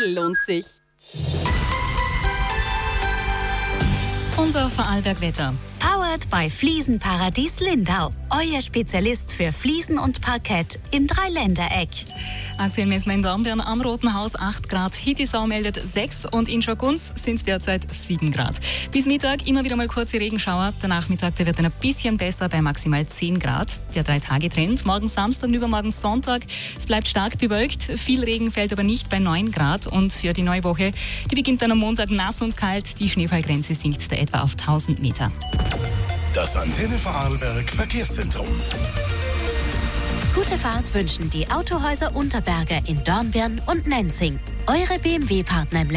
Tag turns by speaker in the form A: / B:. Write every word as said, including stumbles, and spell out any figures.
A: lohnt sich.
B: Unser Vorarlberg-Wetter.
C: Powered by Fliesenparadies Lindau. Euer Spezialist für Fliesen und Parkett im Dreiländereck.
B: Aktuell messen wir in Dornbirn am Roten Haus acht Grad. Hittisau meldet sechs und in Schaugunz sind es derzeit sieben Grad. Bis Mittag immer wieder mal kurze Regenschauer. Der Nachmittag der wird dann ein bisschen besser bei maximal zehn Grad. Der Drei-Tage-Trend. Morgen Samstag und übermorgen Sonntag. Es bleibt stark bewölkt. Viel Regen fällt aber nicht bei neun Grad. Und ja, die neue Woche, die beginnt dann am Montag nass und kalt. Die Schneefallgrenze sinkt da etwa auf tausend Meter.
D: Das Antenne Vorarlberg Verkehrszentrum.
C: Gute Fahrt wünschen die Autohäuser Unterberger in Dornbirn und Nenzing. Eure B M W-Partner im